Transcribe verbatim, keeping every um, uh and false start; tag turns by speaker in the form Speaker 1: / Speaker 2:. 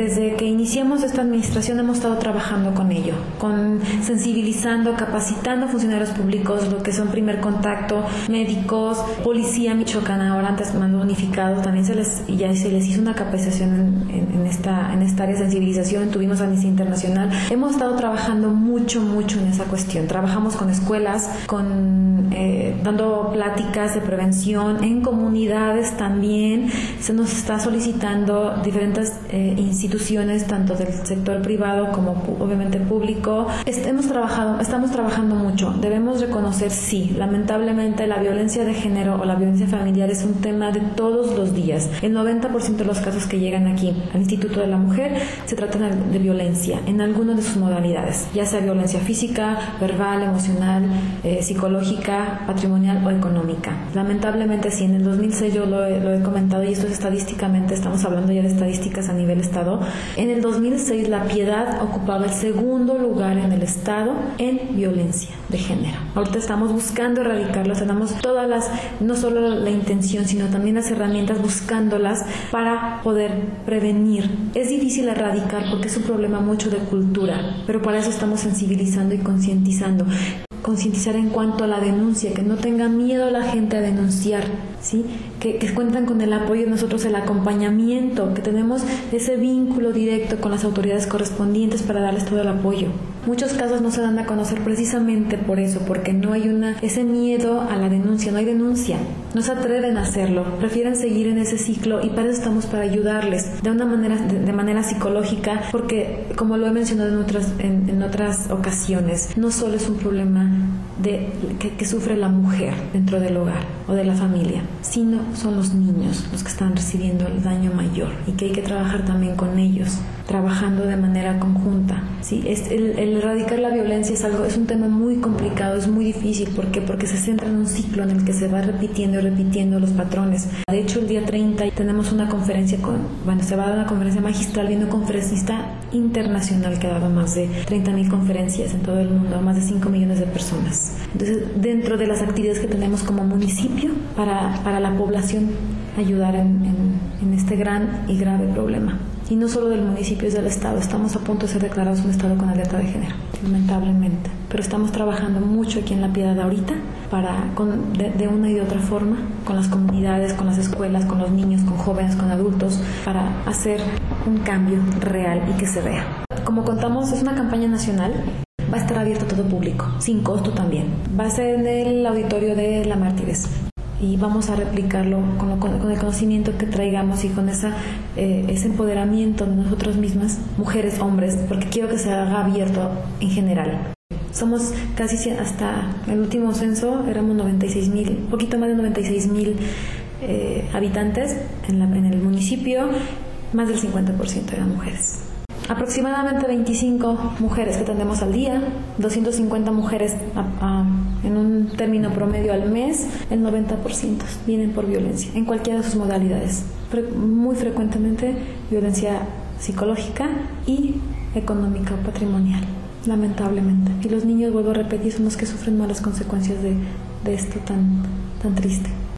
Speaker 1: desde que iniciamos esta administración hemos estado trabajando con ello, con sensibilizando, capacitando funcionarios públicos, lo que son primer contacto, médicos, policía Michoacán, ahora antes más unificados, también se les, ya se les hizo una capacitación en, en, en, esta, en esta área de sensibilización, tuvimos Amnistía Internacional, hemos estado trabajando mucho, mucho en esa cuestión, trabajamos con escuelas, con eh, dando pláticas de prevención, en comunidades también, se nos está solicitando diferentes eh, instituciones, tanto del sector privado como obviamente público. Est- hemos trabajado, estamos trabajando mucho. Debemos reconocer, sí, lamentablemente la violencia de género o la violencia familiar es un tema de todos los días. El noventa por ciento de los casos que llegan aquí al Instituto de la Mujer se tratan de violencia en alguna de sus modalidades, ya sea violencia física, verbal, emocional, eh, psicológica, patrimonial o económica. Lamentablemente sí, en el dos mil seis yo lo he, lo he comentado y esto es estadísticamente, estamos hablando ya de estadísticas a nivel estado. En el dos mil seis La Piedad ocupaba el segundo lugar en el estado en violencia de género. Ahorita estamos buscando erradicarlo, tenemos todas las, no solo la intención, sino también las herramientas buscándolas para poder prevenir. Es difícil erradicar porque es un problema mucho de cultura, pero para eso estamos sensibilizando y concientizando. Concientizar en cuanto a la denuncia, que no tenga miedo la gente a denunciar, ¿sí? Que, que cuentan con el apoyo de nosotros, el acompañamiento, que tenemos ese vínculo directo con las autoridades correspondientes para darles todo el apoyo. Muchos casos no se dan a conocer precisamente por eso, porque no hay una ese miedo a la denuncia, no hay denuncia, no se atreven a hacerlo, prefieren seguir en ese ciclo y para eso estamos, para ayudarles de una manera de, de manera psicológica, porque como lo he mencionado en otras en, en otras ocasiones, no solo es un problema de que, que sufre la mujer dentro del hogar o de la familia, sino son los niños los que están recibiendo el daño mayor y que hay que trabajar también con ellos, trabajando de manera conjunta. Sí, es el, el erradicar la violencia es algo, es un tema muy complicado, es muy difícil. ¿Por qué? Porque se centra en un ciclo en el que se va repitiendo y repitiendo los patrones. De hecho, el día treinta tenemos una conferencia con, bueno, se va a dar una conferencia magistral viendo un conferencista internacional que ha dado más de treinta mil conferencias en todo el mundo, a más de cinco millones de personas. Entonces, dentro de las actividades que tenemos como municipio para, para la población, ayudar en, en, en este gran y grave problema. Y no solo del municipio, es del estado. Estamos a punto de ser declarados un estado con alerta de género, lamentablemente. Pero estamos trabajando mucho aquí en La Piedad ahorita para, con, de, de una y de otra forma, con las comunidades, con las escuelas, con los niños, con jóvenes, con adultos, para hacer un cambio real y que se vea. Como contamos, es una campaña nacional. Va a estar abierto a todo público, sin costo también. Va a ser en el auditorio de La Mártires. Y vamos a replicarlo con, lo, con el conocimiento que traigamos y con esa, eh, ese empoderamiento de nosotras mismas, mujeres, hombres, porque quiero que se haga abierto en general. Somos casi, hasta el último censo, éramos noventa y seis mil, un poquito más de noventa y seis mil eh, habitantes en, la, en el municipio, más del cincuenta por ciento eran mujeres. Aproximadamente veinticinco mujeres que atendemos al día, doscientas cincuenta mujeres a, a, en un término promedio al mes, el noventa por ciento vienen por violencia, en cualquiera de sus modalidades. Fre- muy frecuentemente violencia psicológica y económica o patrimonial, lamentablemente. Y los niños, vuelvo a repetir, son los que sufren más las consecuencias de, de esto tan, tan triste.